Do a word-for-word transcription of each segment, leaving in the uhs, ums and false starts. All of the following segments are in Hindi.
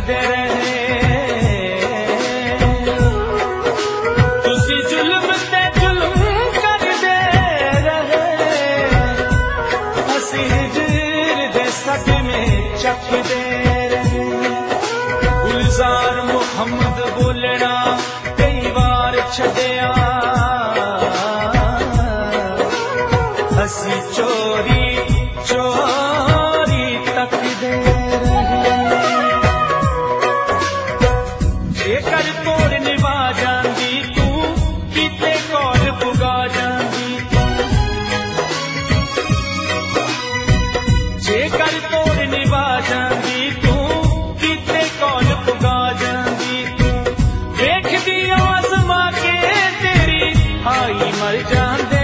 दे रहे तुसी जुल्म ते जुल्म कर दे रहे असी हिजर दे सदमे चख दे रहे गुलजार मुहम्मद बोलना कई बार छड़िया असी चोरी चोरी तक दे रहे जेकर तोड़ निभा जांदी तू किते कोल पुगा जांदी जेकर तोड़ निभा जांदी तू किते कोल पुगा जांदी देख दी आज़मा के तेरी आई मर जांदे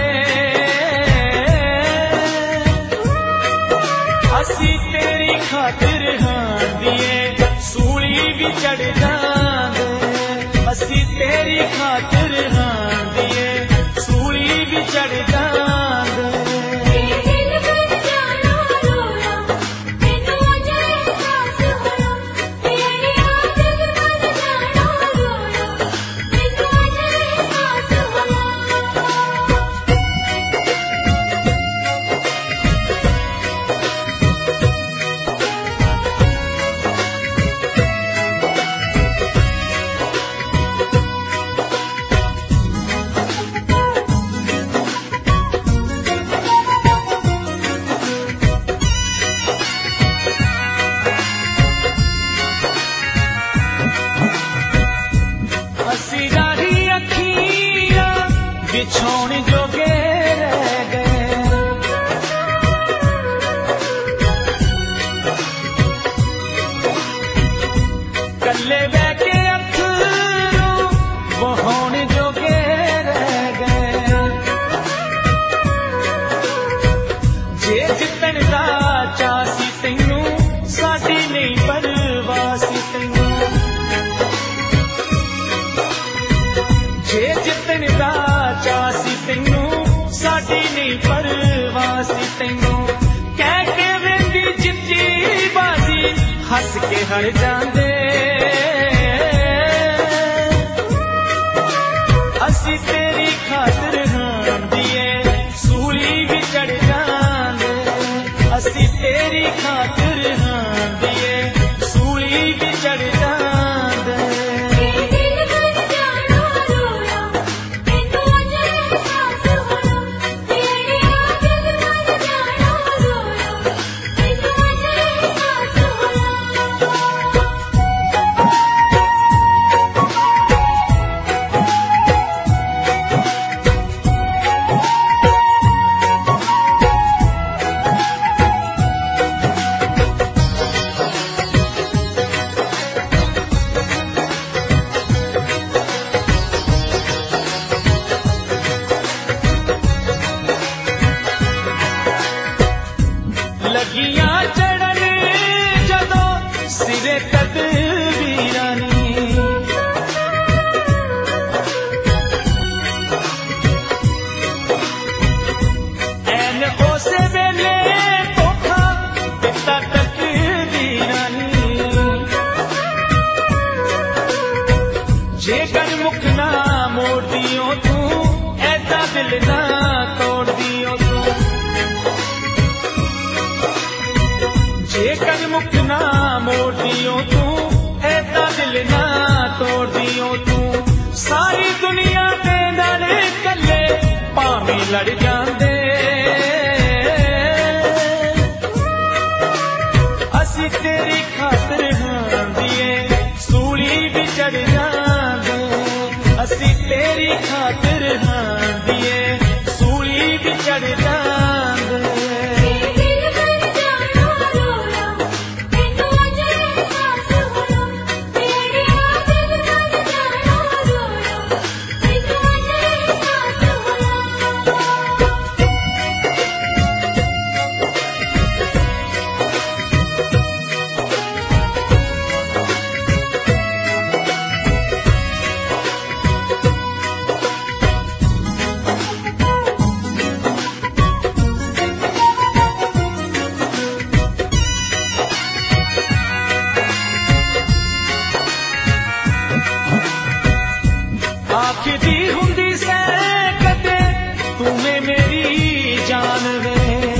असी तेरी खातिर हाँ दिए सूली भी चढ़ जांदे असी तेरी खातिर हाँ दिए सूली भी चढ़ जांदे बिछौन जोगे रह गए कल्ले बह के अखरू बहाउन जोगे रह गए जे जितन दा चासी तैनू साडी नहीं परवासी तैनू जे जितन दा चासी तैनू साडी नहीं परवासी तैनू कह के वेंदी जित्ती बाजी हस के हर जांदे असी तेरी खातिर हाँ दिए सूली भी चढ़ जांदे असी तेरी खातिर हाँ दिए सूली भी चढ़ जांदे लगियां चढ़न जदों सिरे तदबीरानी ऐन उसे वेले धोखा दिता तकदीरानी जेकर मुख ना मोड़ दियो तू ऐसा दिल ना तोड़ दियो तू जेकर मुख ना मोड़ दियो तू ऐसा दिल ना तोड़ दियो तू सारी दुनिया दे नाल कल्ले भावें लड़ जांदे असी तेरी खातिर हाँ दिए सूली भी चढ़ जांदे असी तेरी खातिर हाँ दिए सूली भी चढ़ जांदे आखदी हुंदी सै कदे तू में मेरी जान वे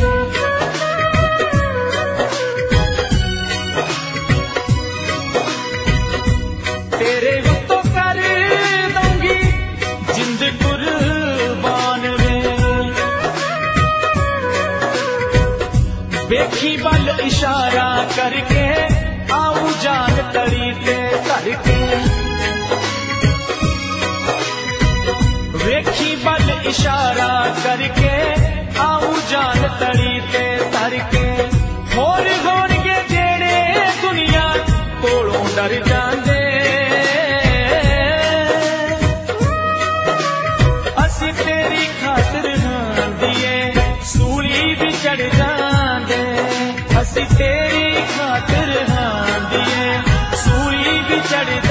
तेरे उत्तों कर दूंगी जिंद कुर्बान वे बेखी बल इशारा करके आऊ जान तड़ी ते करके वेखी बल इशारा करके आऊ जान तड़ी ते तरके होर होणगे जेड़े दुनिया कोलों डर जांदे असी तेरी खातिर हां दिए सूली भी चढ़ जांदे असी तेरी खातिर हां दिए सूली भी चढ़